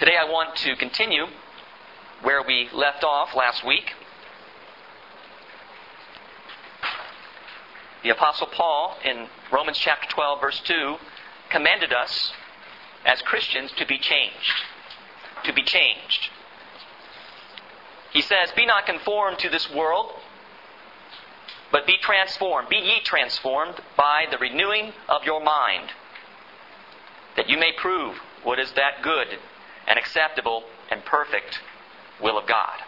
Today I want to continue where we left off last week. The Apostle Paul in Romans chapter 12 verse 2 commended us as Christians to be changed. To be changed. He says, "Be not conformed to this world, but be transformed. Be ye transformed by the renewing of your mind, that you may prove what is that good and acceptable and perfect will of God."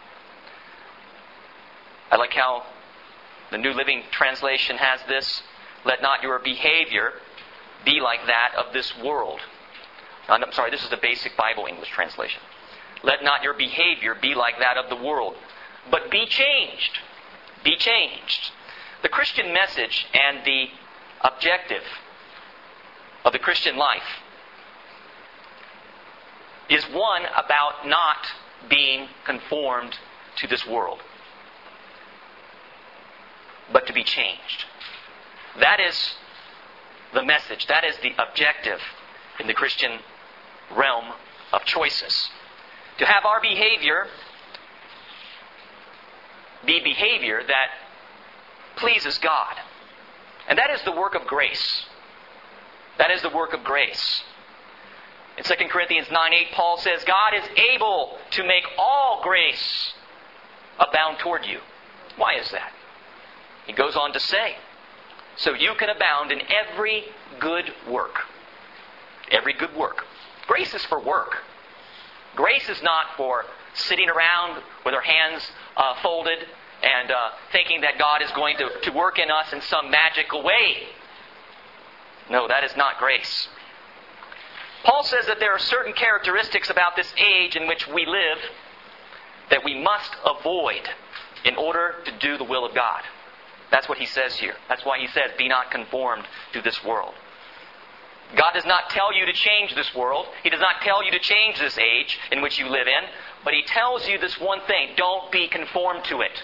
I like how the New Living Translation has this: "Let not your behavior be like that of this world." I'm sorry, this is the Basic Bible English translation. "Let not your behavior be like that of the world, but be changed." Be changed. The Christian message and the objective of the Christian life is one about not being conformed to this world, but to be changed. That is the message. That is the objective in the Christian realm of choices. To have our behavior be behavior that pleases God. And that is the work of grace. That is the work of grace. In 2 Corinthians 9:8, Paul says, "God is able to make all grace abound toward you." Why is that? He goes on to say, "So you can abound in every good work." Every good work. Grace is for work. Grace is not for sitting around with our hands folded and thinking that God is going to work in us in some magical way. No, that is not grace. Paul says that there are certain characteristics about this age in which we live that we must avoid in order to do the will of God. That's what he says here. That's why he says, "Be not conformed to this world." God does not tell you to change this world. He does not tell you to change this age in which you live in. But He tells you this one thing: don't be conformed to it.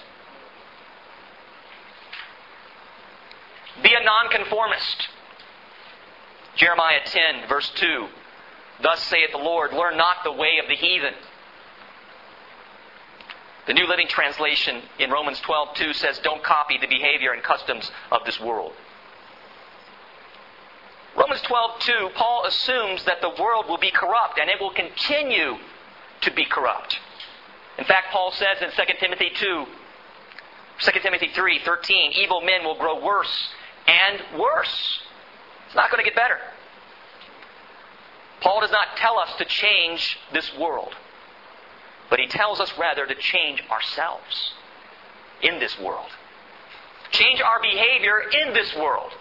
Be a nonconformist. Jeremiah 10, verse 2. "Thus saith the Lord, learn not the way of the heathen." The New Living Translation in Romans 12:2 says, "Don't copy the behavior and customs of this world." Romans 12:2, Paul assumes that the world will be corrupt and it will continue to be corrupt. In fact, Paul says in 2 Timothy 3:13, "Evil men will grow worse and worse." It's not going to get better. Paul does not tell us to change this world, but he tells us rather to change ourselves in this world. Change our behavior in this world.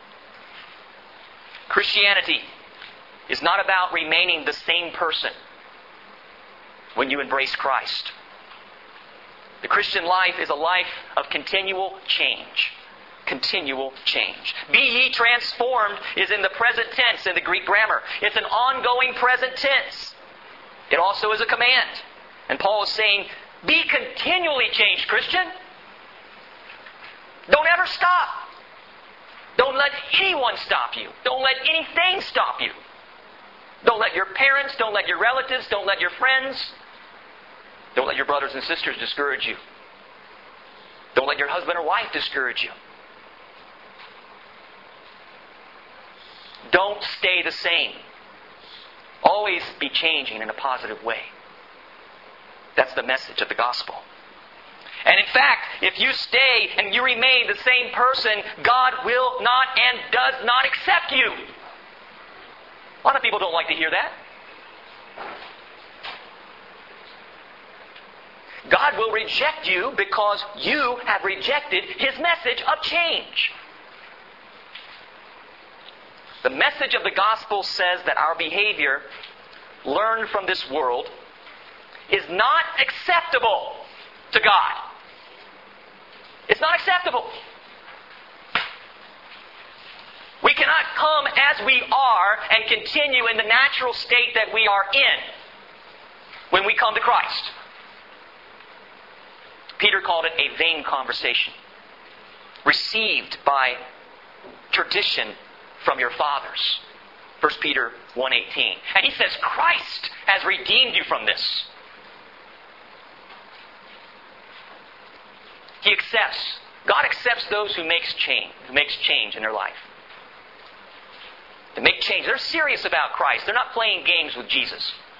Christianity is not about remaining the same person when you embrace Christ. The Christian life is a life of continual change. Continual change. "Be ye transformed" is in the present tense in the Greek grammar. It's an ongoing present tense. It also is a command. And Paul is saying, be continually changed, Christian. Don't ever stop. Don't let anyone stop you. Don't let anything stop you. Don't let your parents, don't let your relatives, don't let your friends, don't let your brothers and sisters discourage you. Don't let your husband or wife discourage you. Don't stay the same. Always be changing in a positive way. That's the message of the gospel. And in fact, if you stay and you remain the same person, God will not and does not accept you. A lot of people don't like to hear that. God will reject you because you have rejected His message of change. The message of the gospel says that our behavior, learned from this world, is not acceptable to God. It's not acceptable. We cannot come as we are and continue in the natural state that we are in when we come to Christ. Peter called it a vain conversation, received by tradition from your fathers. 1 Peter 1:18. And he says, Christ has redeemed you from this. God accepts those who makes change in their life. To make change. They're serious about Christ. They're not playing games with Jesus.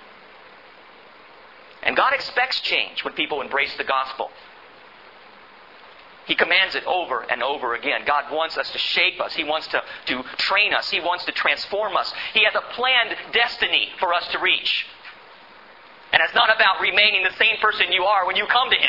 And God expects change when people embrace the gospel. He commands it over and over again. God wants us to shape us. He wants to train us. He wants to transform us. He has a planned destiny for us to reach. And it's not about remaining the same person you are when you come to Him.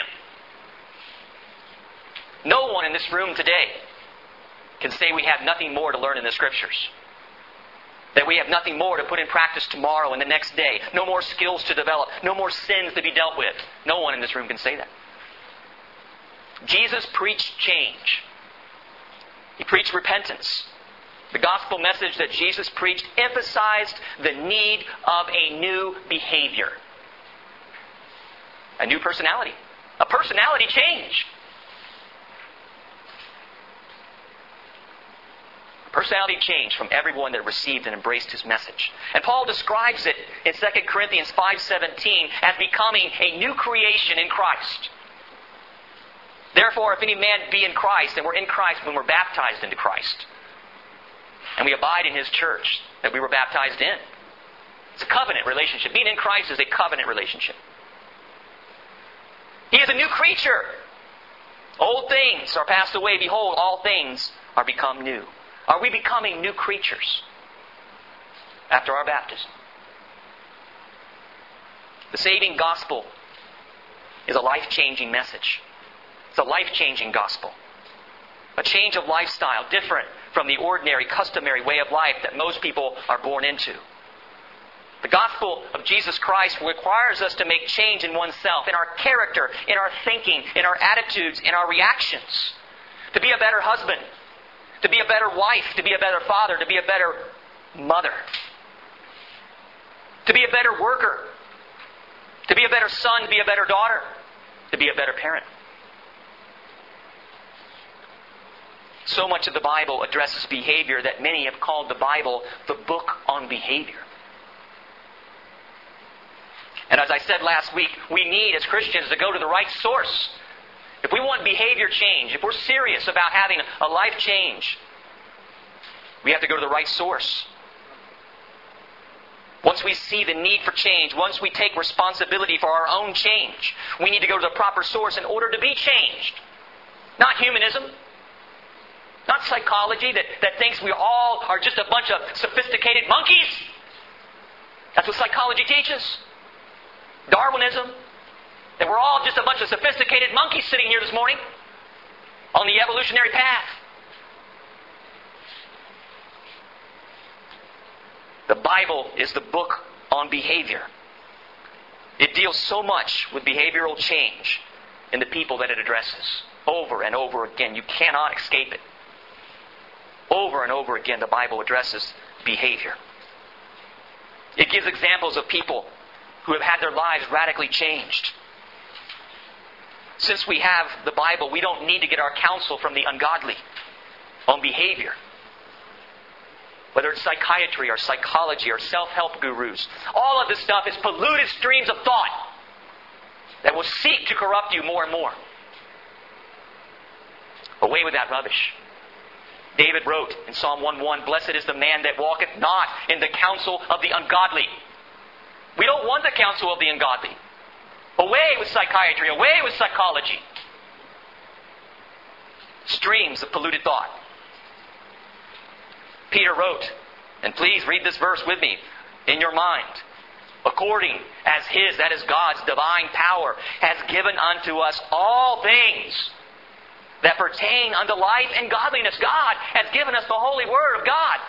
No one in this room today can say we have nothing more to learn in the Scriptures. That we have nothing more to put in practice tomorrow and the next day. No more skills to develop. No more sins to be dealt with. No one in this room can say that. Jesus preached change. He preached repentance. The gospel message that Jesus preached emphasized the need of a new behavior. A new personality. A personality change. Personality change from everyone that received and embraced His message. And Paul describes it in 2 Corinthians 5:17 as becoming a new creation in Christ. Therefore, if any man be in Christ, and we're in Christ when we're baptized into Christ, and we abide in His church that we were baptized in. It's a covenant relationship. Being in Christ is a covenant relationship. He is a new creature. Old things are passed away. Behold, all things are become new. Are we becoming new creatures after our baptism? The saving gospel is a life-changing message. It's a life-changing gospel. A change of lifestyle, different from the ordinary, customary way of life that most people are born into. The gospel of Jesus Christ requires us to make change in oneself, in our character, in our thinking, in our attitudes, in our reactions. To be a better husband, to be a better wife, to be a better father, to be a better mother. To be a better worker, to be a better son, to be a better daughter, to be a better parent. So much of the Bible addresses behavior that many have called the Bible the book on behavior. And as I said last week, we need as Christians to go to the right source. If we want behavior change, if we're serious about having a life change, we have to go to the right source. Once we see the need for change, once we take responsibility for our own change, we need to go to the proper source in order to be changed. Not humanism. Not psychology that thinks we all are just a bunch of sophisticated monkeys. That's what psychology teaches. Darwinism. That we're all just a bunch of sophisticated monkeys sitting here this morning on the evolutionary path. The Bible is the book on behavior. It deals so much with behavioral change in the people that it addresses. Over and over again. You cannot escape it. Over and over again, the Bible addresses behavior. It gives examples of people who have had their lives radically changed. Since we have the Bible, we don't need to get our counsel from the ungodly on behavior. Whether it's psychiatry or psychology or self-help gurus. All of this stuff is polluted streams of thought that will seek to corrupt you more and more. Away with that rubbish. David wrote in Psalm 1:1, "Blessed is the man that walketh not in the counsel of the ungodly." We don't want the counsel of the ungodly. Away with psychiatry, away with psychology. Streams of polluted thought. Peter wrote, and please read this verse with me in your mind. "According as His," that is God's divine power, "has given unto us all things that pertain unto life and godliness." God has given us the holy word of God.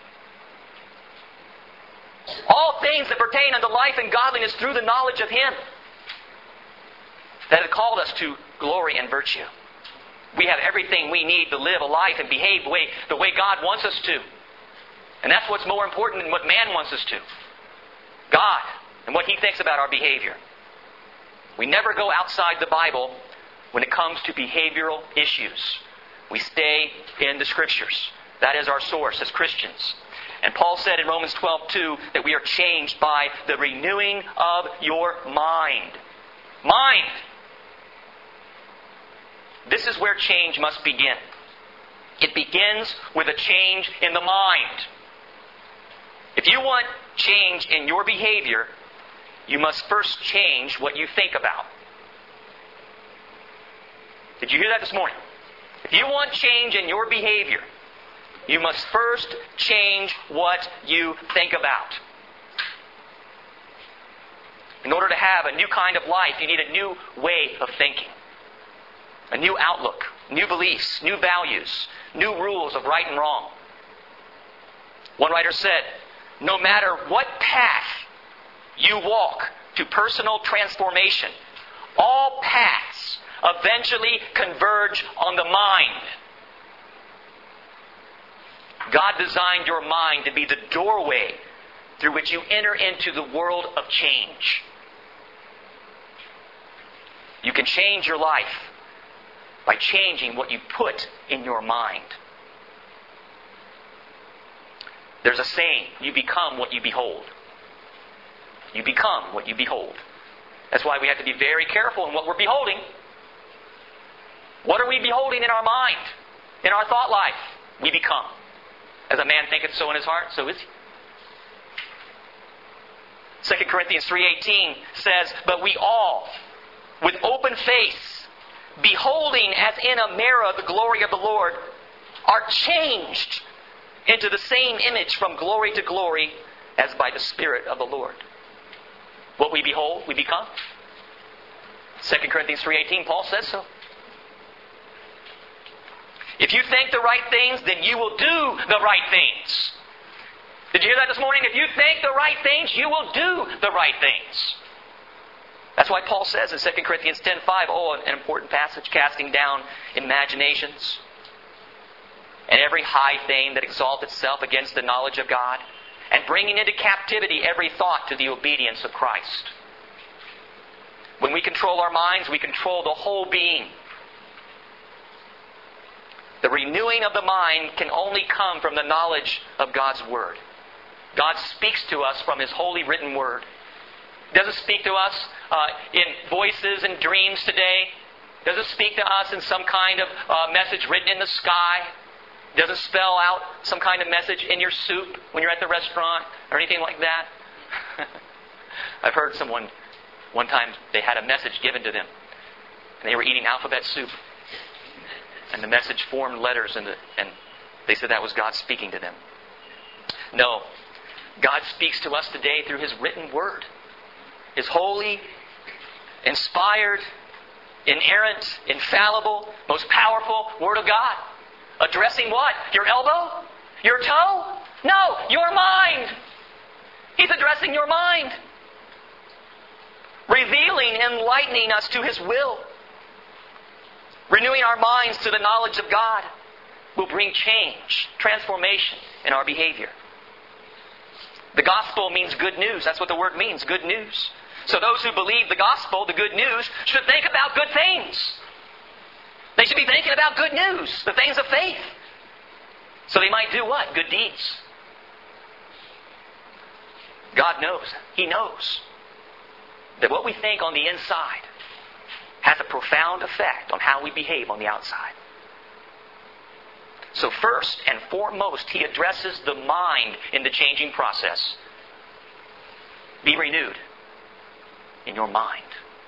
All things that pertain unto life and godliness through the knowledge of Him that have called us to glory and virtue. We have everything we need to live a life and behave the way God wants us to. And that's what's more important than what man wants us to. God and what He thinks about our behavior. We never go outside the Bible when it comes to behavioral issues. We stay in the Scriptures. That is our source as Christians. And Paul said in Romans 12:2 that we are changed by the renewing of your mind. Mind! This is where change must begin. It begins with a change in the mind. If you want change in your behavior, you must first change what you think about. Did you hear that this morning? If you want change in your behavior, you must first change what you think about. In order to have a new kind of life, you need a new way of thinking. A new outlook, new beliefs, new values, new rules of right and wrong. One writer said, no matter what path you walk to personal transformation, all paths eventually converge on the mind. God designed your mind to be the doorway through which you enter into the world of change. You can change your life by changing what you put in your mind. There's a saying, you become what you behold. You become what you behold. That's why we have to be very careful in what we're beholding. What are we beholding in our mind, in our thought life? We become. As a man thinketh so in his heart, so is he. 2 Corinthians 3:18 says, but we all, with open face, beholding as in a mirror the glory of the Lord, are changed into the same image from glory to glory as by the Spirit of the Lord. What we behold, we become. 2 Corinthians 3:18, Paul says so. If you think the right things, then you will do the right things. Did you hear that this morning? If you think the right things, you will do the right things. That's why Paul says in 2 Corinthians 10:5, an important passage, casting down imaginations and every high thing that exalts itself against the knowledge of God, and bringing into captivity every thought to the obedience of Christ. When we control our minds, we control the whole being. The renewing of the mind can only come from the knowledge of God's Word. God speaks to us from His holy written Word. He doesn't speak to us in voices and dreams today. He doesn't speak to us in some kind of message written in the sky. He doesn't spell out some kind of message in your soup when you're at the restaurant or anything like that. I've heard someone, one time, they had a message given to them. And they were eating alphabet soup. And the message formed letters, and they said that was God speaking to them. No. God speaks to us today through His written Word. His holy, inspired, inerrant, infallible, most powerful Word of God. Addressing what? Your elbow? Your toe? No, your mind. He's addressing your mind. Revealing, enlightening us to His will. Renewing our minds to the knowledge of God will bring change, transformation in our behavior. The gospel means good news. That's what the word means, good news. So those who believe the gospel, the good news, should think about good things. They should be thinking about good news, the things of faith. So they might do what? Good deeds. God knows. He knows that what we think on the inside has a profound effect on how we behave on the outside. So first and foremost, He addresses the mind in the changing process. Be renewed in your mind.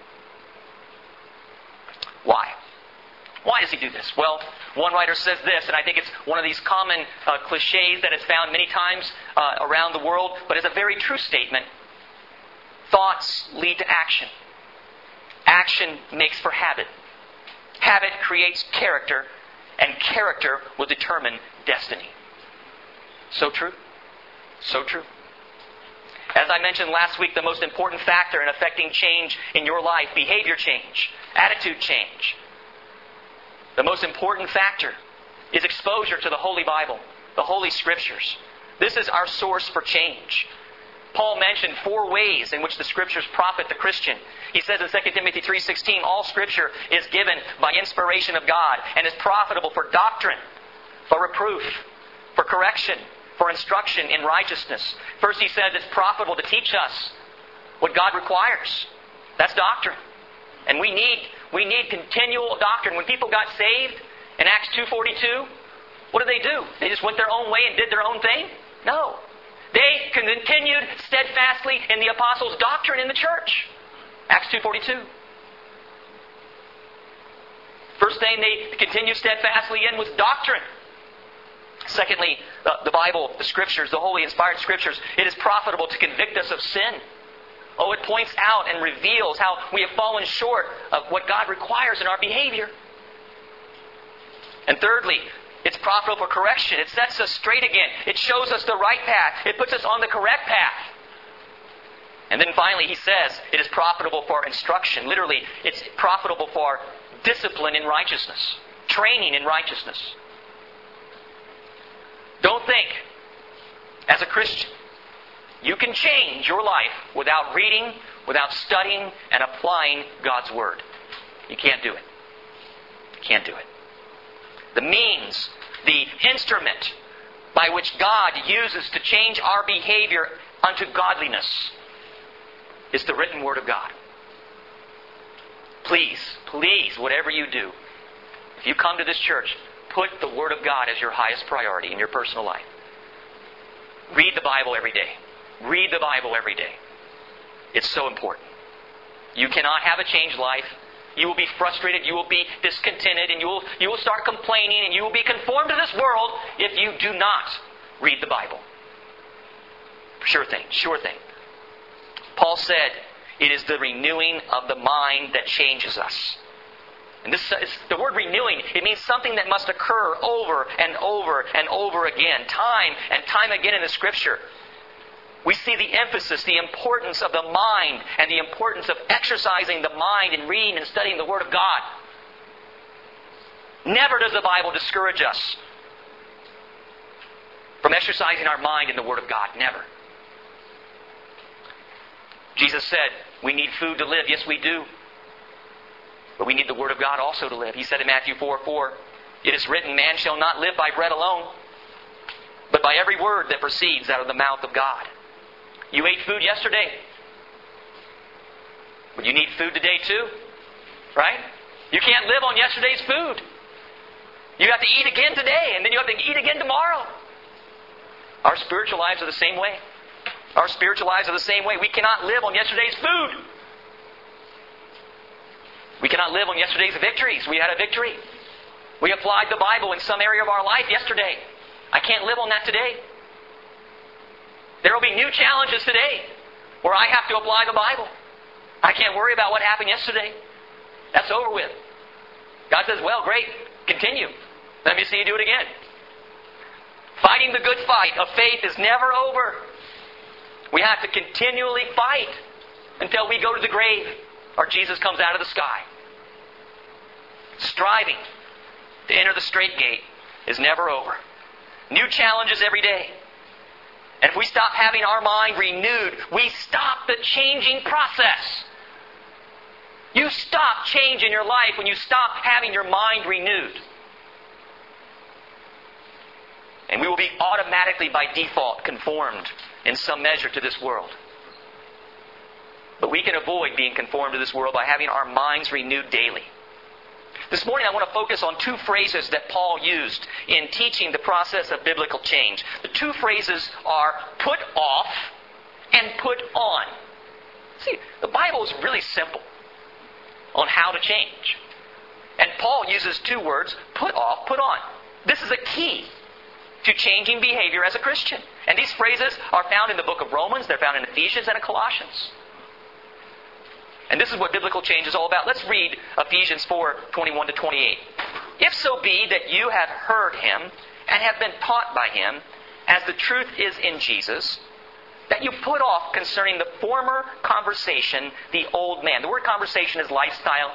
Why? Why does He do this? Well, one writer says this, and I think it's one of these common cliches that is found many times around the world, but it's a very true statement. Thoughts lead to action. Action makes for habit. Habit creates character, and character will determine destiny. So true. So true. As I mentioned last week, the most important factor in affecting change in your life, behavior change, attitude change, the most important factor is exposure to the Holy Bible, the Holy Scriptures. This is our source for change. Paul mentioned 4 ways in which the Scriptures profit the Christian. He says in 2 Timothy 3:16, all Scripture is given by inspiration of God and is profitable for doctrine, for reproof, for correction, for instruction in righteousness. First he says it's profitable to teach us what God requires. That's doctrine. And we need continual doctrine. When people got saved in Acts 2:42, what did they do? They just went their own way and did their own thing? No. They continued steadfastly in the apostles' doctrine in the church. Acts 2:42. First thing they continued steadfastly in was doctrine. Secondly, the Bible, the Scriptures, the holy inspired Scriptures, it is profitable to convict us of sin. Oh, it points out and reveals how we have fallen short of what God requires in our behavior. And thirdly, it's profitable for correction. It sets us straight again. It shows us the right path. It puts us on the correct path. And then finally, he says it is profitable for instruction. Literally, it's profitable for discipline in righteousness, training in righteousness. Don't think, as a Christian, you can change your life without reading, without studying, and applying God's Word. You can't do it. You can't do it. The means, the instrument by which God uses to change our behavior unto godliness is the written Word of God. Please, whatever you do, if you come to this church, put the Word of God as your highest priority in your personal life. Read the Bible every day. Read the Bible every day. It's so important. You cannot have a changed life. You will be frustrated, you will be discontented, and you will start complaining, and you will be conformed to this world if you do not read the Bible. Sure thing, sure thing. Paul said, it is the renewing of the mind that changes us. And this is, the word renewing, it means something that must occur over and over and over again, time and time again in the Scripture. We see the emphasis, the importance of the mind, and the importance of exercising the mind and reading and studying the Word of God. Never does the Bible discourage us from exercising our mind in the Word of God. Never. Jesus said, we need food to live. Yes, we do. But we need the Word of God also to live. He said in Matthew 4:4, it is written, man shall not live by bread alone, but by every word that proceeds out of the mouth of God. You ate food yesterday. But you need food today too. Right? You can't live on yesterday's food. You have to eat again today, and then you have to eat again tomorrow. Our spiritual lives are the same way. Our spiritual lives are the same way. We cannot live on yesterday's food. We cannot live on yesterday's victories. We had a victory. We applied the Bible in some area of our life yesterday. I can't live on that today. There will be new challenges today where I have to apply the Bible. I can't worry about what happened yesterday. That's over with. God says, well, great. Continue. Let me see you do it again. Fighting the good fight of faith is never over. We have to continually fight until we go to the grave or Jesus comes out of the sky. Striving to enter the straight gate is never over. New challenges every day. And if we stop having our mind renewed, we stop the changing process. You stop changing your life when you stop having your mind renewed. And we will be automatically, by default, conformed in some measure to this world. But we can avoid being conformed to this world by having our minds renewed daily. This morning I want to focus on two phrases that Paul used in teaching the process of biblical change. The two phrases are put off and put on. See, the Bible is really simple on how to change. And Paul uses two words, put off, put on. This is a key to changing behavior as a Christian. And these phrases are found in the book of Romans, they're found in Ephesians and in Colossians. And this is what biblical change is all about. Let's read Ephesians 4:21-28. If so be that you have heard Him and have been taught by Him, as the truth is in Jesus, that you put off concerning the former conversation the old man. The word conversation is lifestyle.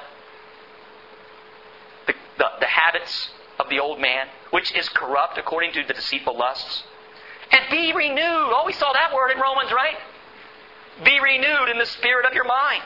The habits of the old man, which is corrupt according to the deceitful lusts. And be renewed. Oh, we saw that word in Romans, right? Be renewed in the spirit of your mind.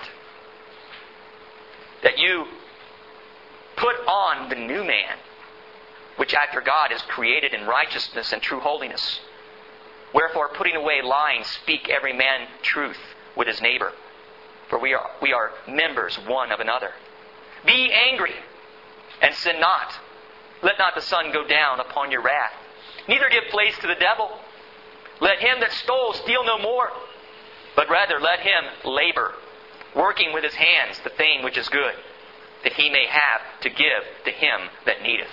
That you put on the new man, which after God is created in righteousness and true holiness. Wherefore, putting away lying, speak every man truth with his neighbor. For we are members one of another. Be angry, and sin not. Let not the sun go down upon your wrath. Neither give place to the devil. Let him that stole steal no more, but rather let him labor, working with his hands the thing which is good, that he may have to give to him that needeth.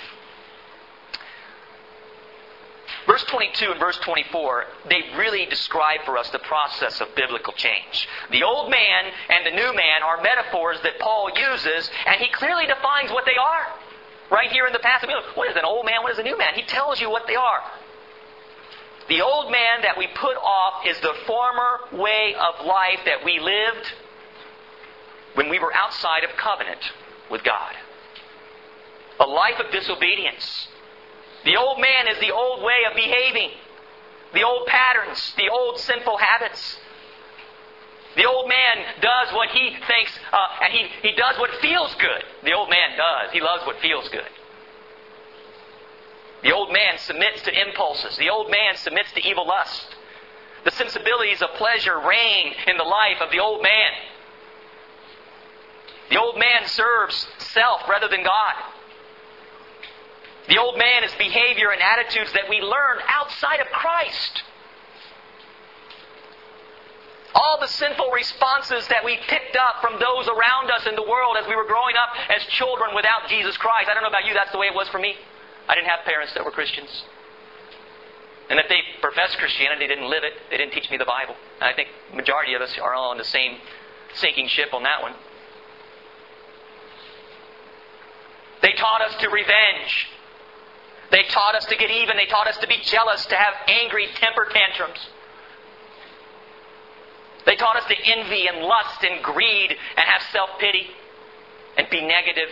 Verse 22 and verse 24, they really describe for us the process of biblical change. The old man and the new man are metaphors that Paul uses, and he clearly defines what they are. Right here in the passage, what is an old man, what is a new man? He tells you what they are. The old man that we put off is the former way of life that we lived when we were outside of covenant with God. A life of disobedience. The old man is the old way of behaving. The old patterns. The old sinful habits. The old man does what he thinks, and he does what feels good. The old man does. He loves what feels good. The old man submits to impulses. The old man submits to evil lust. The sensibilities of pleasure reign in the life of the old man. The old man serves self rather than God. The old man is behavior and attitudes that we learn outside of Christ. All the sinful responses that we picked up from those around us in the world as we were growing up as children without Jesus Christ. I don't know about you, that's the way it was for me. I didn't have parents that were Christians. And if they professed Christianity, they didn't live it. They didn't teach me the Bible. And I think the majority of us are all on the same sinking ship on that one. They taught us to revenge. They taught us to get even. They taught us to be jealous, to have angry temper tantrums. They taught us to envy and lust and greed and have self-pity and be negative.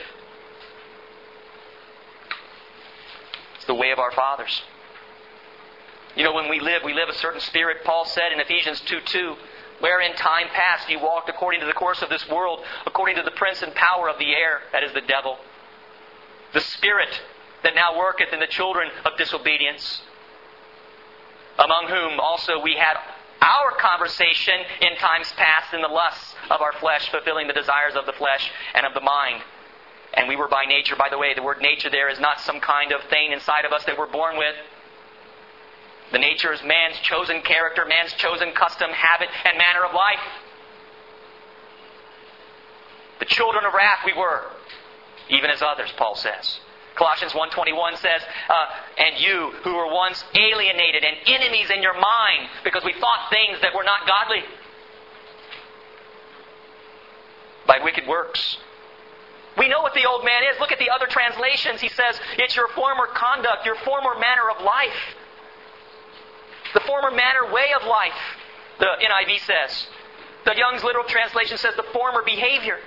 It's the way of our fathers. You know, when we live a certain spirit. Paul said in Ephesians 2:2, where in time past you walked according to the course of this world, according to the prince and power of the air, that is the devil. The spirit that now worketh in the children of disobedience, among whom also we had our conversation in times past in the lusts of our flesh, fulfilling the desires of the flesh and of the mind. And we were by nature, by the way, the word nature there is not some kind of thing inside of us that we're born with. The nature is man's chosen character, man's chosen custom, habit, and manner of life. The children of wrath we were, even as others, Paul says. Colossians 1:21 says, and you who were once alienated and enemies in your mind because we thought things that were not godly by wicked works. We know what the old man is. Look at the other translations. He says, it's your former conduct, your former manner of life. The former manner, way of life, the NIV says. The Young's literal translation says the former behavior.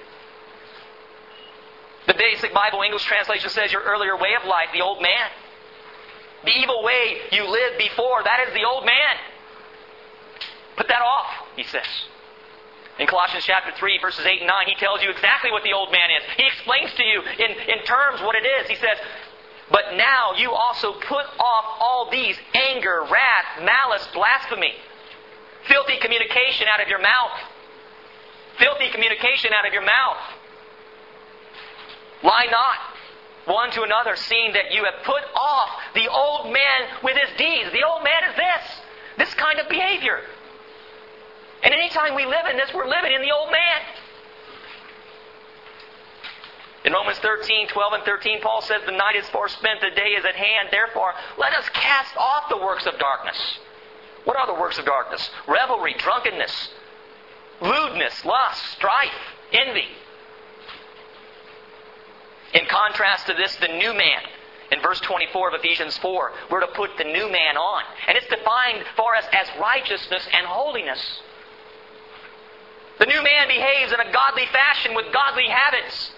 The Basic Bible English translation says your earlier way of life, the old man. The evil way you lived before, that is the old man. Put that off, he says. In Colossians chapter 3, verses 8 and 9, he tells you exactly what the old man is. He explains to you in terms what it is. He says, but now you also put off all these: anger, wrath, malice, blasphemy, filthy communication out of your mouth. Filthy communication out of your mouth. Lie not one to another, seeing that you have put off the old man with his deeds. The old man is this kind of behavior. And anytime we live in this, we're living in the old man. In Romans 13:12 and 13, Paul says, the night is far spent, the day is at hand. Therefore, let us cast off the works of darkness. What are the works of darkness? Revelry, drunkenness, lewdness, lust, strife, envy. In contrast to this, the new man. In verse 24 of Ephesians 4, we're to put the new man on. And it's defined for us as righteousness and holiness. The new man behaves in a godly fashion with godly habits.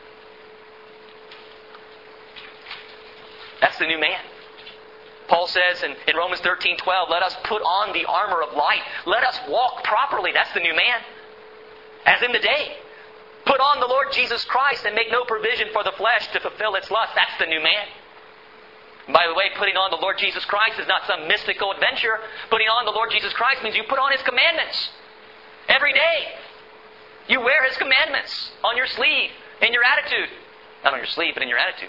That's the new man. Paul says in Romans 13:12, let us put on the armor of light. Let us walk properly. That's the new man. As in the day. Put on the Lord Jesus Christ and make no provision for the flesh to fulfill its lust. That's the new man. And by the way, putting on the Lord Jesus Christ is not some mystical adventure. Putting on the Lord Jesus Christ means you put on His commandments. Every day. You wear His commandments on your sleeve, in your attitude. Not on your sleeve, but in your attitude.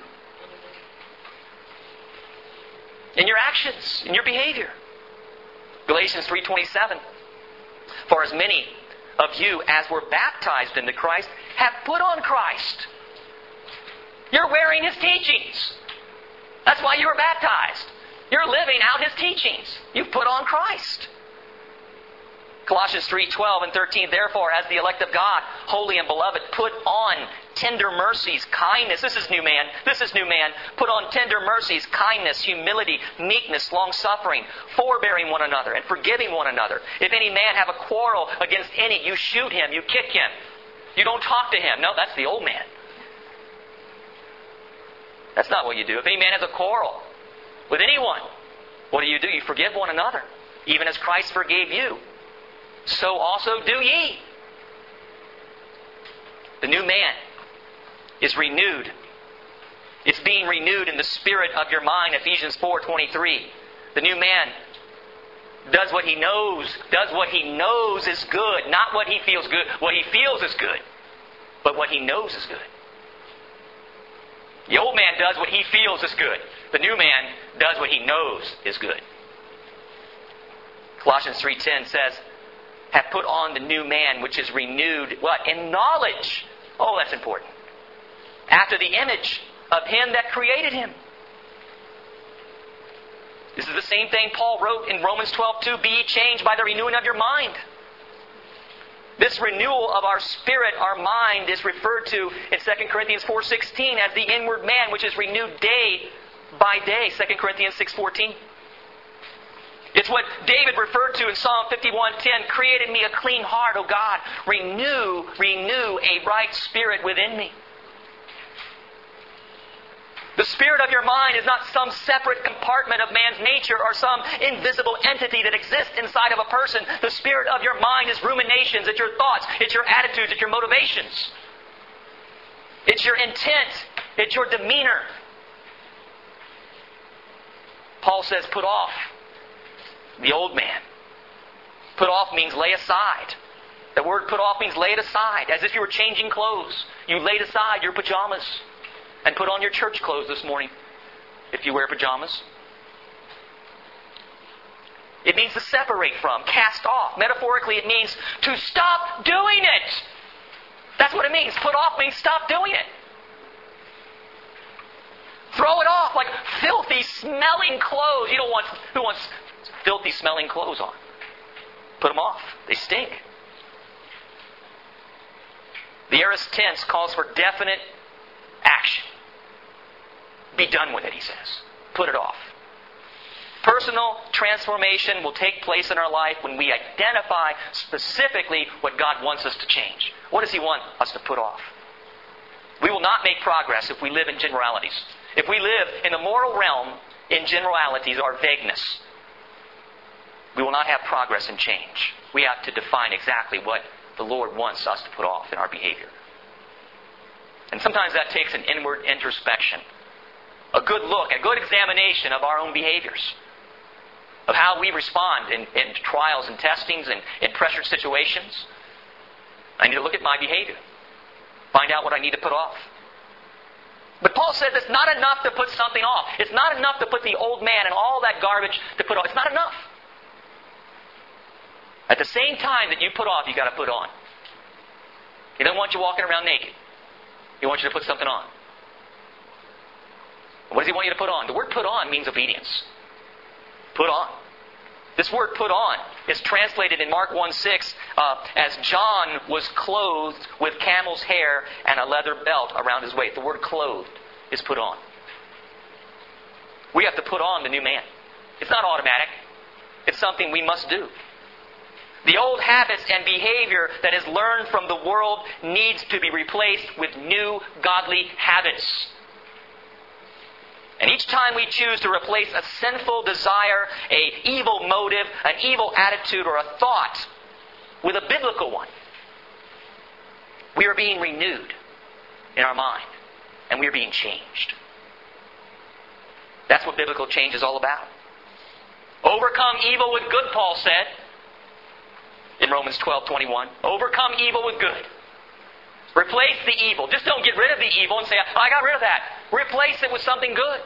In your actions, in your behavior. Galatians 3:27. For as many of you as were baptized into Christ have put on Christ. You're wearing His teachings. That's why you were baptized. You're living out His teachings. You've put on Christ. Colossians 3:12 and 13. Therefore, as the elect of God, holy and beloved, put on tender mercies, kindness. This is new man. This is new man. Put on tender mercies, kindness, humility, meekness, long-suffering, forbearing one another, and forgiving one another. If any man have a quarrel against any, you shoot him, you kick him. You don't talk to him. No, that's the old man. That's not what you do. If any man has a quarrel with anyone, what do? You forgive one another, even as Christ forgave you. So also do ye. The new man is renewed. It's being renewed in the spirit of your mind, Ephesians 4:23. The new man does what he knows. Does what he knows is good. Not what he feels good. What he feels is good. But what he knows is good. The old man does what he feels is good. The new man does what he knows is good. Colossians 3:10 says, have put on the new man, which is renewed, what? In knowledge. Oh, that's important. After the image of Him that created him. This is the same thing Paul wrote in Romans 12:2. Be ye changed by the renewing of your mind. This renewal of our spirit, our mind, is referred to in 2 Corinthians 4:16 as the inward man, which is renewed day by day. 2 Corinthians 6:14. It's what David referred to in Psalm 51:10. Create in me a clean heart, O God. Renew a right spirit within me. The spirit of your mind is not some separate compartment of man's nature or some invisible entity that exists inside of a person. The spirit of your mind is ruminations, it's your thoughts, it's your attitudes, it's your motivations. It's your intent, it's your demeanor. Paul says, put off the old man. Put off means lay aside. The word put off means lay it aside, as if you were changing clothes. You laid aside your pajamas and put on your church clothes this morning, if you wear pajamas. It means to separate from, cast off. Metaphorically, it means to stop doing it. That's what it means. Put off means stop doing it. Throw it off like filthy, smelling clothes. Who wants filthy, smelling clothes on? Put them off. They stink. The aorist tense calls for definite action. Be done with it, he says. Put it off. Personal transformation will take place in our life when we identify specifically what God wants us to change. What does He want us to put off? We will not make progress if we live in generalities. If we live in the moral realm in generalities or vagueness, we will not have progress and change. We have to define exactly what the Lord wants us to put off in our behavior. And sometimes that takes an inward introspection. A good look, a good examination of our own behaviors. Of how we respond in trials and testings and in pressure situations. I need to look at my behavior. Find out what I need to put off. But Paul says it's not enough to put something off. It's not enough to put the old man and all that garbage to put off. It's not enough. At the same time that you put off, you've got to put on. He doesn't want you walking around naked. He wants you to put something on. What does He want you to put on? The word put on means obedience. Put on. This word put on is translated in Mark 1:6 as John was clothed with camel's hair and a leather belt around his waist. The word clothed is put on. We have to put on the new man. It's not automatic. It's something we must do. The old habits and behavior that is learned from the world needs to be replaced with new godly habits. And each time we choose to replace a sinful desire, an evil motive, an evil attitude, or a thought with a biblical one, we are being renewed in our mind. And we are being changed. That's what biblical change is all about. Overcome evil with good, Paul said in Romans 12:21. Overcome evil with good. Replace the evil. Just don't get rid of the evil and say, I got rid of that. Replace it with something good.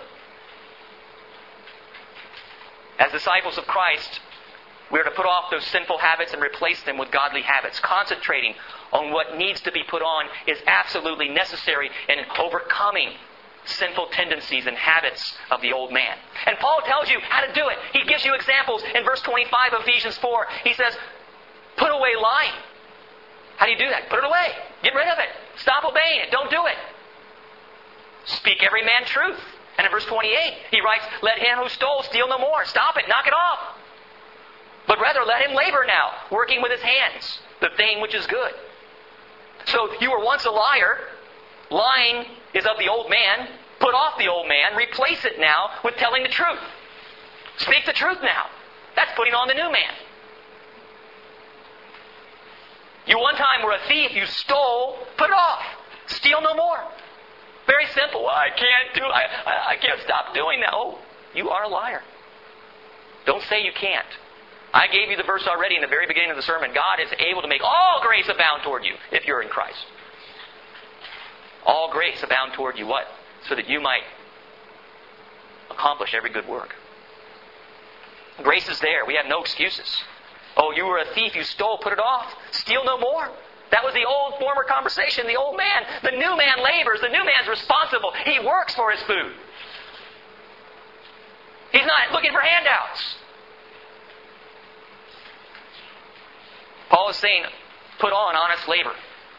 As disciples of Christ, we are to put off those sinful habits and replace them with godly habits. Concentrating on what needs to be put on is absolutely necessary in overcoming sinful tendencies and habits of the old man. And Paul tells you how to do it. He gives you examples in verse 25 of Ephesians 4. He says, put away lying. How do you do that? Put it away. Get rid of it. Stop obeying it. Don't do it. Speak every man truth. And in verse 28, he writes, let him who stole steal no more. Stop it. Knock it off. But rather let him labor now, working with his hands, the thing which is good. So you were once a liar. Lying is of the old man. Put off the old man. Replace it now with telling the truth. Speak the truth now. That's putting on the new man. You one time were a thief. You stole. Put it off. Steal no more. Very simple. I can't stop doing that. Oh, you are a liar. Don't say you can't. I gave you the verse already in the very beginning of the sermon. God is able to make all grace abound toward you if you're in Christ. All grace abound toward you. What? So that you might accomplish every good work. Grace is there. We have no excuses. Oh, you were a thief. You stole. Put it off. Steal no more. That was the old former conversation. The old man. The new man labors. The new man's responsible. He works for his food. He's not looking for handouts. Paul is saying, put on honest labor.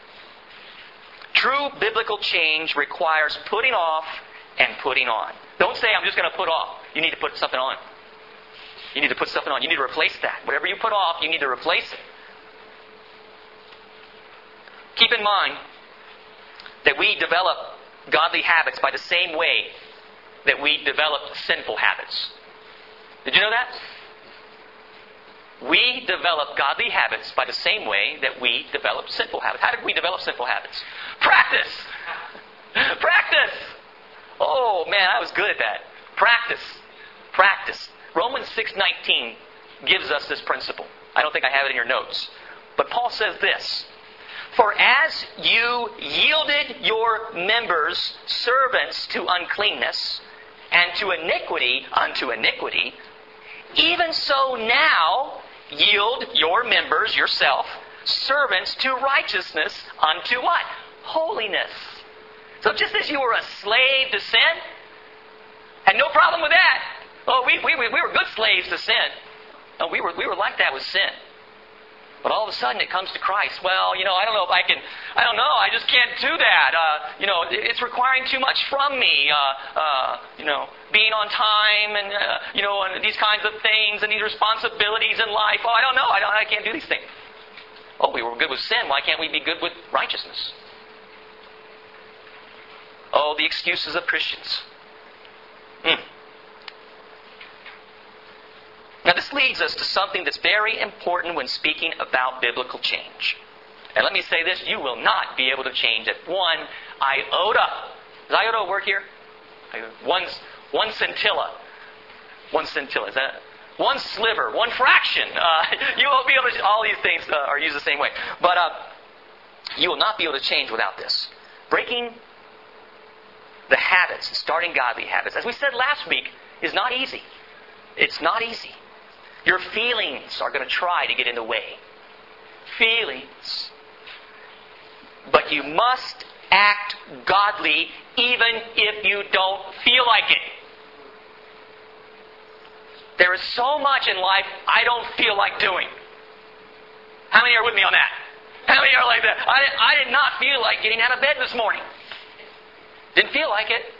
True biblical change requires putting off and putting on. Don't say, I'm just going to put off. You need to put something on. You need to put something on. You need to replace that. Whatever you put off, you need to replace it. Keep in mind that we develop godly habits by the same way that we develop sinful habits. Did you know that? We develop godly habits by the same way that we develop sinful habits. How did we develop sinful habits? Practice! Practice! Oh, man, I was good at that. Practice. Practice. Romans 6:19 gives us this principle. I don't think I have it in your notes. But Paul says this. For as you yielded your members servants to uncleanness, and to iniquity unto iniquity, even so now yield your members, yourself, servants to righteousness unto what? Holiness. So just as you were a slave to sin, had no problem with that. Oh, we were good slaves to sin. No, we were like that with sin. But all of a sudden it comes to Christ. Well, I don't know if I can, I just can't do that. It's requiring too much from me. Being on time and, and these kinds of things and these responsibilities in life. Oh, I don't know. I can't do these things. Oh, we were good with sin. Why can't we be good with righteousness? Oh, the excuses of Christians. Now this leads us to something that's very important when speaking about biblical change. And let me say this, you will not be able to change at one iota. Does iota work here? One scintilla. One scintilla. Is that one sliver, one fraction? You won't be able to, all these things are used the same way. But you will not be able to change without this. Breaking the habits, starting godly habits, as we said last week, is not easy. It's not easy. Your feelings are going to try to get in the way. Feelings. But you must act godly even if you don't feel like it. There is so much in life I don't feel like doing. How many are with me on that? How many are like that? I did not feel like getting out of bed this morning. Didn't feel like it.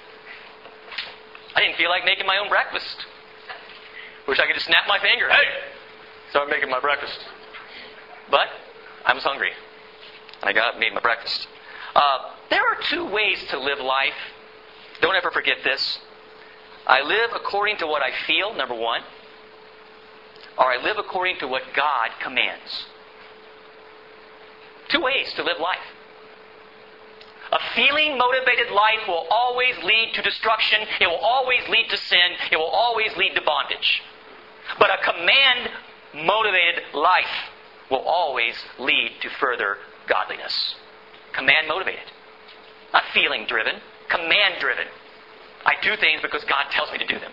I didn't feel like making my own breakfast. Wish I could just snap my finger. Hey! Start making my breakfast. But I was hungry. And I got up and made my breakfast. There are two ways to live life. Don't ever forget this. I live according to what I feel, number one. Or I live according to what God commands. Two ways to live life. A feeling-motivated life will always lead to destruction. It will always lead to sin. It will always lead to bondage. But a command-motivated life will always lead to further godliness. Command-motivated. Not feeling-driven. Command-driven. I do things because God tells me to do them.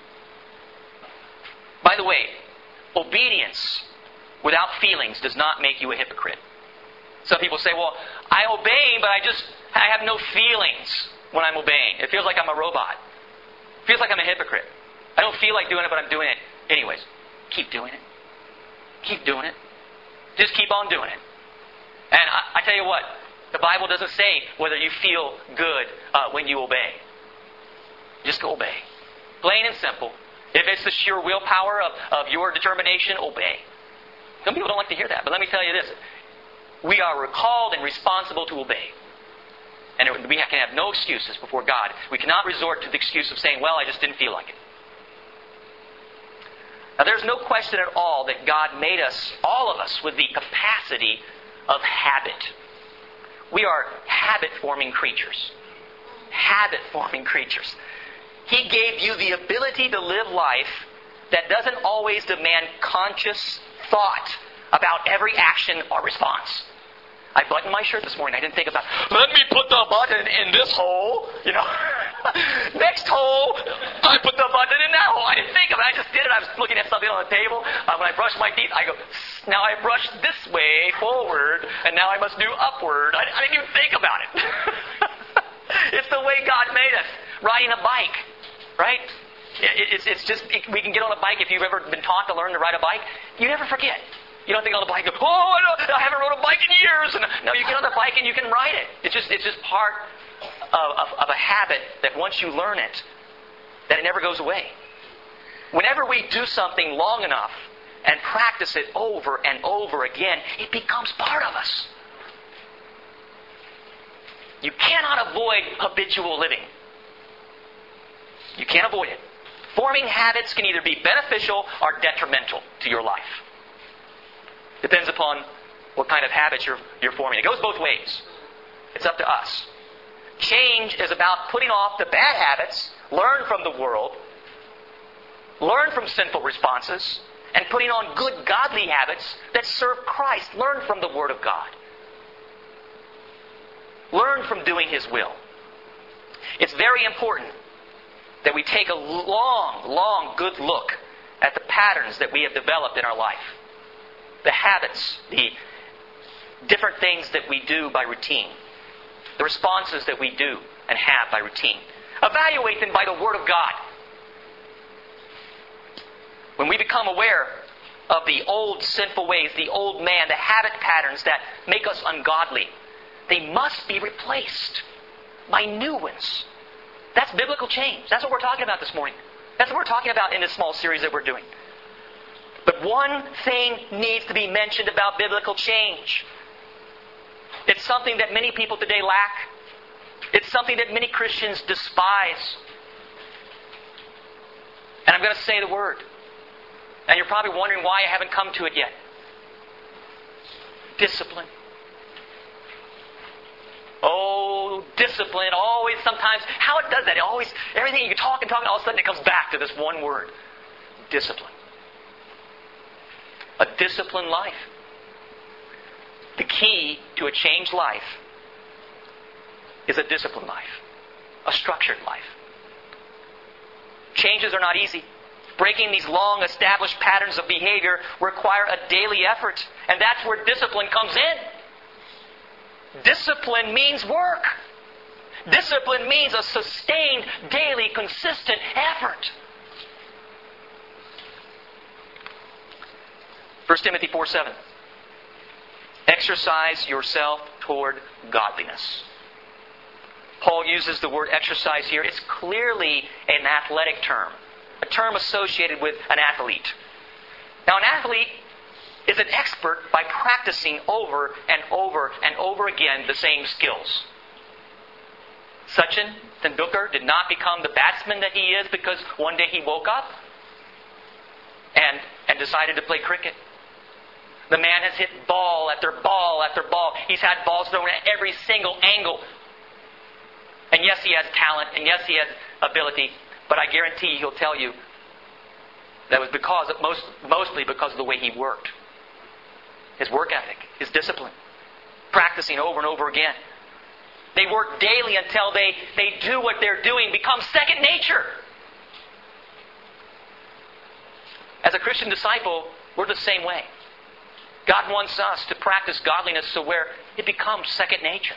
By the way, obedience without feelings does not make you a hypocrite. Some people say, well, I obey, but I have no feelings when I'm obeying. It feels like I'm a robot. It feels like I'm a hypocrite. I don't feel like doing it, but I'm doing it. Anyways, keep doing it. Keep doing it. Just keep on doing it. And I tell you what, the Bible doesn't say whether you feel good when you obey. Just go obey. Plain and simple. If it's the sheer willpower of your determination, obey. Some people don't like to hear that, but let me tell you this. We are called and responsible to obey. And we can have no excuses before God. We cannot resort to the excuse of saying, well, I just didn't feel like it. Now, there's no question at all that God made us, all of us, with the capacity of habit. We are habit-forming creatures. Habit-forming creatures. He gave you the ability to live life that doesn't always demand conscious thought about every action or response. I buttoned my shirt this morning. I didn't think about, let me put the button in this hole. Next hole, I put the button in that hole. I didn't think of it. I just did it. I was looking at something on the table. When I brushed my teeth, I go, now I brush this way forward, and now I must do upward. I didn't even think about it. It's the way God made us. Riding a bike, right? It's just, we can get on a bike. If you've ever been taught to learn to ride a bike, you never forget. You don't think on the bike, I haven't rode a bike in years. And no, you get on the bike and you can ride it. It's just part of a habit that once you learn it, that it never goes away. Whenever we do something long enough and practice it over and over again, it becomes part of us. You cannot avoid habitual living. You can't avoid it. Forming habits can either be beneficial or detrimental to your life. Depends upon what kind of habits you're forming. It goes both ways. It's up to us. Change is about putting off the bad habits, learn from the world, learn from sinful responses, and putting on good godly habits that serve Christ. Learn from the Word of God. Learn from doing His will. It's very important that we take a long, good look at the patterns that we have developed in our life. The habits, the different things that we do by routine. The responses that we do and have by routine. Evaluate them by the Word of God. When we become aware of the old sinful ways, the old man, the habit patterns that make us ungodly, they must be replaced by new ones. That's biblical change. That's what we're talking about this morning. That's what we're talking about in this small series that we're doing. But one thing needs to be mentioned about biblical change. It's something that many people today lack. It's something that many Christians despise. And I'm going to say the word. And you're probably wondering why I haven't come to it yet. Discipline. Oh, discipline. Always, sometimes, how it does that. It always, everything you talk and all of a sudden it comes back to this one word. Discipline. A disciplined life. The key to a changed life is a disciplined life. A structured life. Changes are not easy. Breaking these long established patterns of behavior require a daily effort. And that's where discipline comes in. Discipline means work. Discipline means a sustained, daily, consistent effort. 1 Timothy 4:7. Exercise yourself toward godliness. Paul uses the word exercise here. It's clearly an athletic term. A term associated with an athlete. Now, an athlete is an expert by practicing over and over and over again the same skills. Sachin Tendulkar did not become the batsman that he is because one day he woke up and decided to play cricket. The man has hit ball after ball after ball. He's had balls thrown at every single angle. And yes, he has talent, and yes, he has ability, but I guarantee he'll tell you that was mostly because of the way he worked. His work ethic, his discipline, practicing over and over again. They work daily until they do what they're doing becomes second nature. As a Christian disciple, we're the same way. God wants us to practice godliness so where it becomes second nature.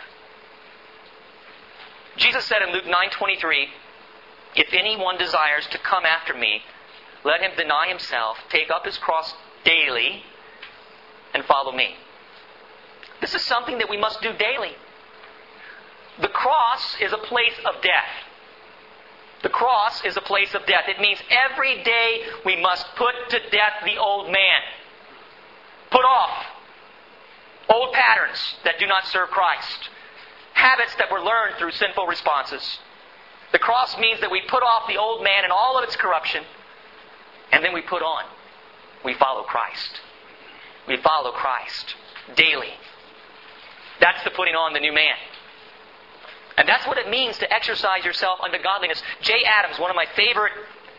Jesus said in Luke 9:23, "If anyone desires to come after me, let him deny himself, take up his cross daily, and follow me." This is something that we must do daily. The cross is a place of death. The cross is a place of death. It means every day we must put to death the old man. Put off old patterns that do not serve Christ. Habits that were learned through sinful responses. The cross means that we put off the old man and all of its corruption, and then we put on. We follow Christ. We follow Christ daily. That's the putting on the new man. And that's what it means to exercise yourself unto godliness. Jay Adams, one of my favorite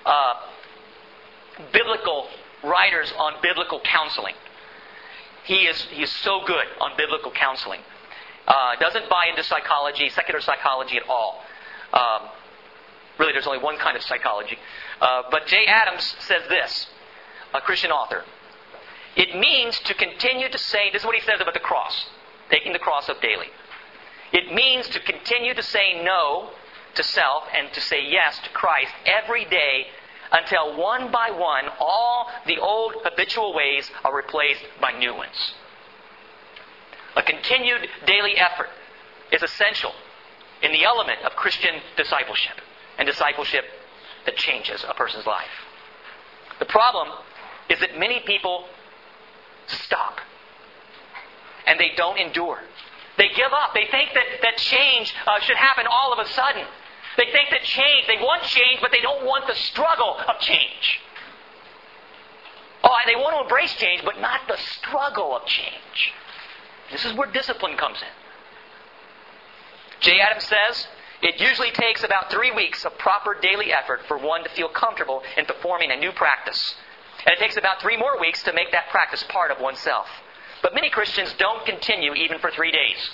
biblical writers on biblical counseling. He is so good on biblical counseling. Doesn't buy into psychology, secular psychology at all. Really, there's only one kind of psychology. But Jay Adams says this, a Christian author. It means to continue to say, this is what he says about the cross, taking the cross up daily. It means to continue to say no to self and to say yes to Christ every day until one by one all the old habitual ways are replaced by new ones. A continued daily effort is essential in the element of Christian discipleship, and discipleship that changes a person's life. The problem is that many people stop and they don't endure. They give up. They think that change should happen all of a sudden. They think that they want change, but they don't want the struggle of change. They want to embrace change, but not the struggle of change. This is where discipline comes in. Jay Adams says, it usually takes about 3 weeks of proper daily effort for one to feel comfortable in performing a new practice. And it takes about 3 more weeks to make that practice part of oneself. But many Christians don't continue even for 3 days.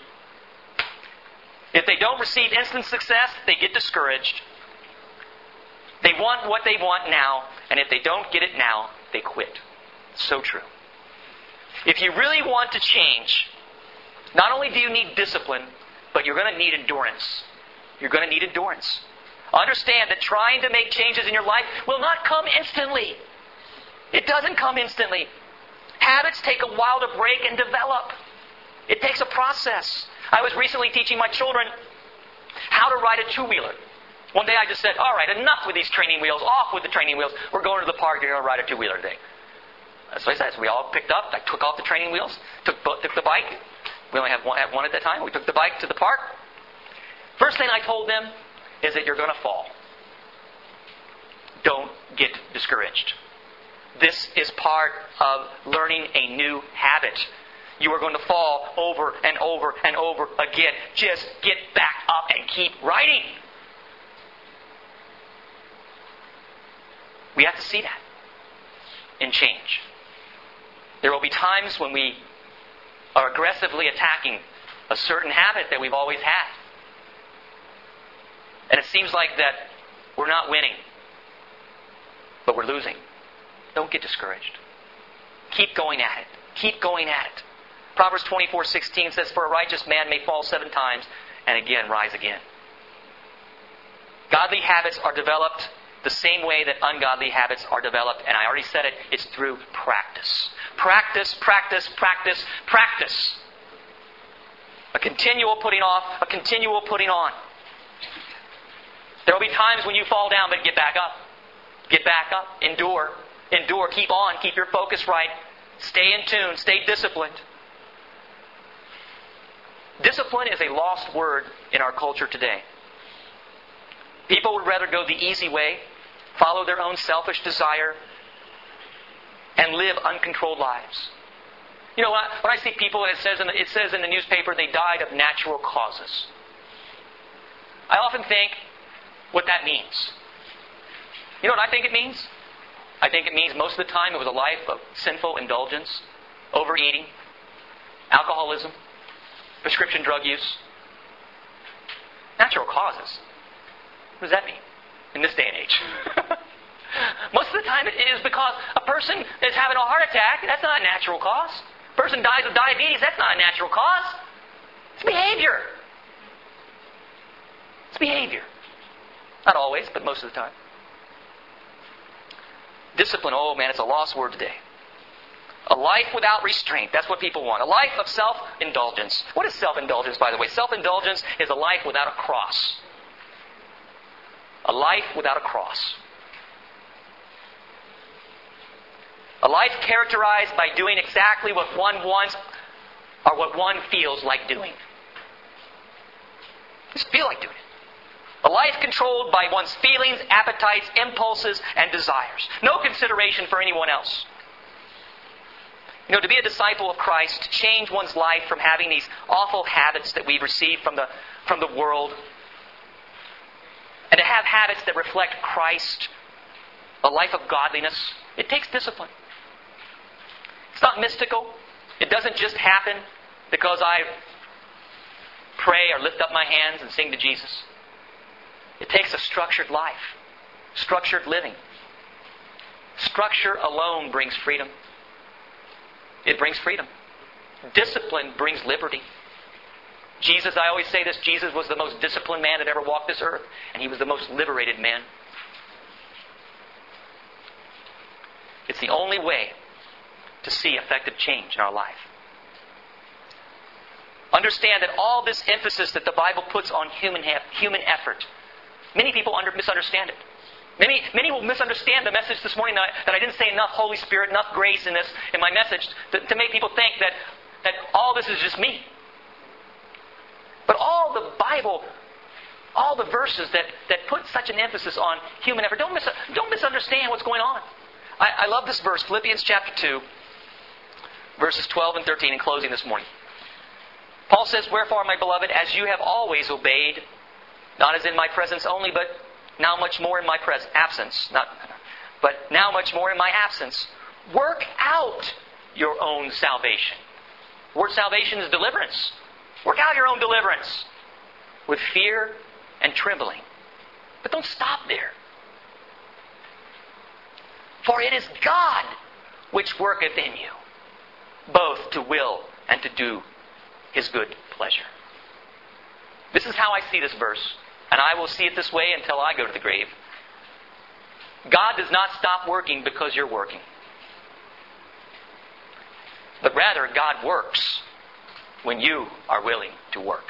If they don't receive instant success, they get discouraged. They want what they want now, and if they don't get it now, they quit. So true. If you really want to change, not only do you need discipline, but you're going to need endurance. You're going to need endurance. Understand that trying to make changes in your life will not come instantly. It doesn't come instantly. Habits take a while to break and develop. It takes a process. I was recently teaching my children how to ride a two-wheeler. One day I just said, all right, enough with these training wheels. Off with the training wheels. We're going to the park. You're going to ride a two-wheeler today. That's what I said. So we all picked up. I took off the training wheels. Took the bike. We only had one at that time. We took the bike to the park. First thing I told them is that you're going to fall. Don't get discouraged. This is part of learning a new habit. You are going to fall over and over and over again. Just get back up and keep riding. We have to see that in change. There will be times when we are aggressively attacking a certain habit that we've always had. And it seems like that we're not winning, but we're losing. Don't get discouraged. Keep going at it. Keep going at it. Proverbs 24:16 says, "For a righteous man may fall 7 times and again rise again." Godly habits are developed the same way that ungodly habits are developed. And I already said it, it's through practice. Practice, practice, practice, practice. A continual putting off, a continual putting on. There will be times when you fall down, but get back up. Get back up. Endure. Endure. Keep on. Keep your focus right. Stay in tune. Stay disciplined. Discipline is a lost word in our culture today. People would rather go the easy way, follow their own selfish desire, and live uncontrolled lives. You know, when I see people, it says in the newspaper they died of natural causes. I often think what that means. You know what I think it means? I think it means most of the time it was a life of sinful indulgence, overeating, alcoholism, prescription drug use. Natural causes. What does that mean in this day and age? Most of the time it is because a person is having a heart attack. That's not a natural cause. A person dies of diabetes. That's not a natural cause. It's behavior. It's behavior. Not always, but most of the time. Discipline, oh man, it's a lost word today. A life without restraint. That's what people want. A life of self-indulgence. What is self-indulgence, by the way? Self-indulgence is a life without a cross. A life without a cross. A life characterized by doing exactly what one wants or what one feels like doing. Just feel like doing it. A life controlled by one's feelings, appetites, impulses, and desires. No consideration for anyone else. You know, to be a disciple of Christ, to change one's life from having these awful habits that we've received from the world, and to have habits that reflect Christ, a life of godliness, it takes discipline. It's not mystical. It doesn't just happen because I pray or lift up my hands and sing to Jesus. It takes a structured life, structured living. Structure alone brings freedom. It brings freedom. Discipline brings liberty. Jesus, I always say this, Jesus was the most disciplined man that ever walked this earth, and He was the most liberated man. It's the only way to see effective change in our life. Understand that all this emphasis that the Bible puts on human effort, many people misunderstand it. Many will misunderstand the message this morning that I didn't say enough Holy Spirit, enough grace in my message to make people think that all this is just me. But all the Bible, all the verses that put such an emphasis on human effort, don't misunderstand what's going on. I love this verse, Philippians chapter 2, verses 12 and 13 in closing this morning. Paul says, "Wherefore, my beloved, as you have always obeyed, not as in my presence only, but now much more in my absence, but now much more in my absence, work out your own salvation." The word salvation is deliverance. Work out your own deliverance with fear and trembling. But don't stop there. For it is God which worketh in you, both to will and to do His good pleasure. This is how I see this verse, and I will see it this way until I go to the grave. God does not stop working because you're working. But rather, God works when you are willing to work.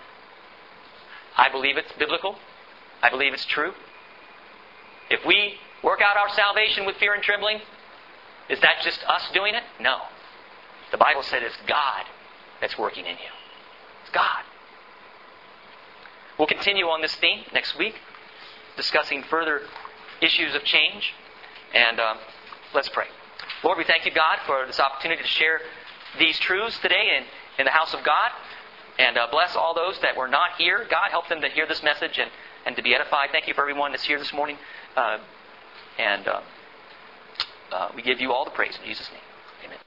I believe it's biblical. I believe it's true. If we work out our salvation with fear and trembling, is that just us doing it? No. The Bible said it's God that's working in you. It's God. We'll continue on this theme next week, discussing further issues of change. And let's pray. Lord, we thank you, God, for this opportunity to share these truths today in the house of God. And bless all those that were not here. God, help them to hear this message and to be edified. Thank you for everyone that's here this morning. We give you all the praise in Jesus' name. Amen.